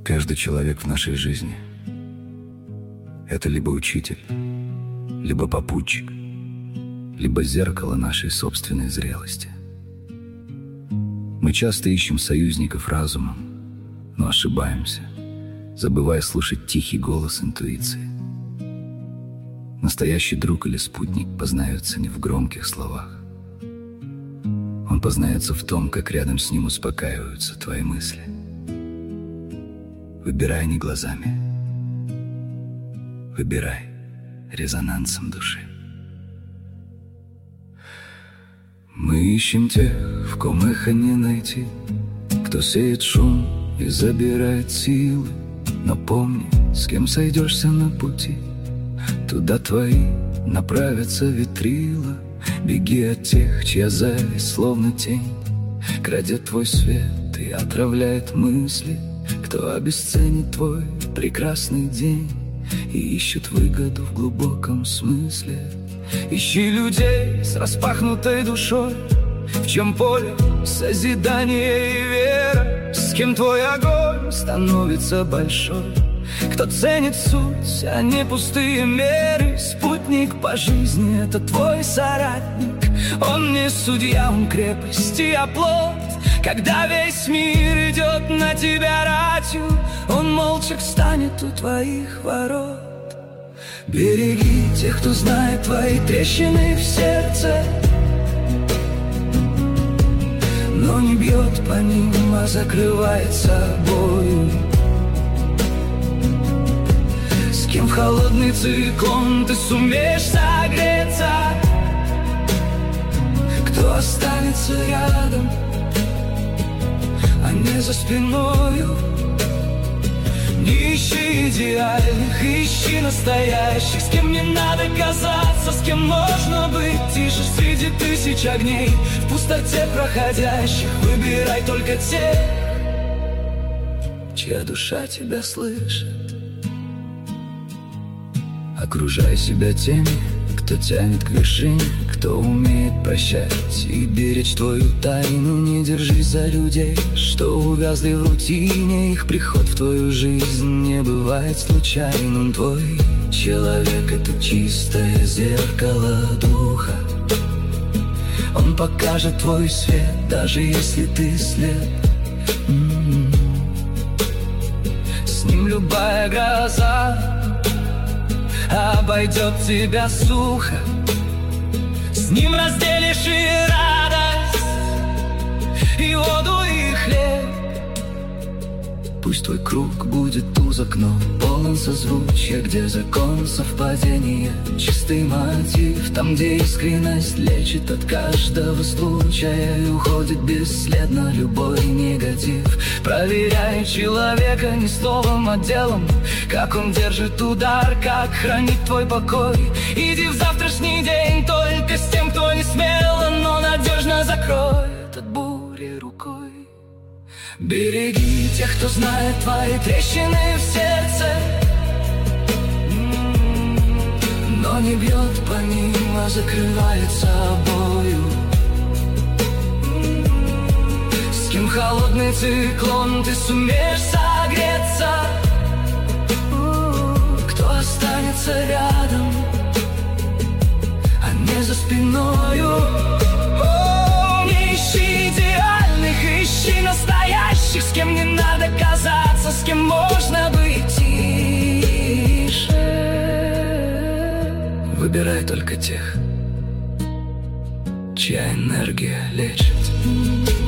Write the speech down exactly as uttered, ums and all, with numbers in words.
Каждый человек в нашей жизни — это либо учитель, либо попутчик, либо зеркало нашей собственной зрелости. Мы часто ищем союзников разумом, но ошибаемся, забывая слушать тихий голос интуиции. Настоящий друг или спутник познается не в громких словах. Он познается в том, как рядом с ним успокаиваются твои мысли. Выбирай не глазами, выбирай резонансом души. Мы ищем тех, в ком эхо не найти, кто сеет шум и забирает силы. Но помни, с кем сойдешься на пути, туда твои направятся ветрила. Беги от тех, чья зависть словно тень крадет твой свет и отравляет мысли, кто обесценит твой прекрасный день и ищет выгоду в глубоком смысле. Ищи людей с распахнутой душой, в чем поле созидание и вера, с кем твой огонь становится большой, кто ценит суть, а не пустые меры. Спутник по жизни — это твой соратник. Он не судья, он крепость и оплот. Когда весь мир идет на тебя ратью, он молча встанет у твоих ворот. Береги тех, кто знает твои трещины в сердце, но не бьет по ним, а закрывает собою. С кем в холодный циклон ты сумеешь согреться, кто останется рядом, а не за спиною. Не ищи идеальных, ищи настоящих, с кем не надо казаться, с кем можно быть тише среди тысяч огней в пустоте проходящих. Выбирай только тех, чья душа тебя слышит. Окружай себя теми, кто тянет к вершине, кто умеет прощать и беречь твою тайну. Не держись за людей, что увязли в рутине. Их приход в твою жизнь не бывает случайным. Твой человек — это чистое зеркало духа. Он покажет твой свет, даже если ты слеп. М-м-м. С ним любая гроза обойдет тебя сухо. С ним разделишь и радость, и воду, и хлеб. Пусть твой круг будет узок, но полон созвучия, где закон совпадения, чистый мотив, там, где искренность лечит от каждого случая и уходит бесследно любой негатив. Проверяй человека не словом, а делом, как он держит удар, как хранит твой покой. Иди в завтрашний день только с тем, кто не смело, но надежно закроет от бури рукой. Береги тех, кто знает твои трещины в сердце, но не бьет по ним, а закрывает собою. С кем холодный циклон ты сумеешь согреться, кто останется рядом, а не за спиною. Не ищи идеальных, ищи настоящих, с кем не надо казаться, с кем можно быть тише. Выбирай только тех, чья энергия лечит.